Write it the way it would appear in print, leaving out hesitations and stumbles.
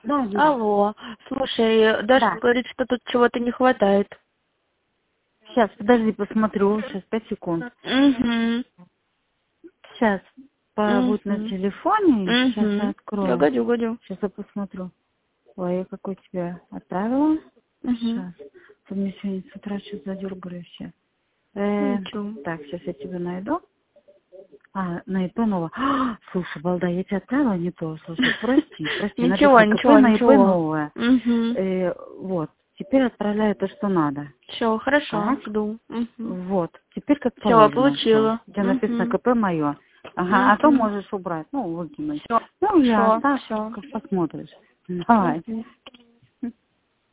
Да, Юля. Алло. Слушай, Даша Да. говорит, что тут чего-то не хватает. Сейчас, подожди, посмотрю. Сейчас, 5 секунд. Угу. Сейчас. Будет на Угу. телефоне. Сейчас я открою. Угу. Сейчас я посмотрю. Ой, я какой тебе отправила. Угу. Сейчас. Ты мне сегодня с утра что-то задергали все. Ничего. Так, сейчас я тебя найду. На ИП новое. Слушай, балда, я тебе отправила не то. Слушай, прости. Ничего, Написано КП на ИП ничего. новое. Угу. Вот. Теперь отправляю то, что надо. Все, хорошо, Так. жду. Угу. Вот. Теперь как Все, положено все. получила. Где написано Угу. КП мое. Ага, а то Угу. можешь убрать. Ну, выкинуть. Все, Ну, я хорошо, так все. посмотришь. Давай. Угу.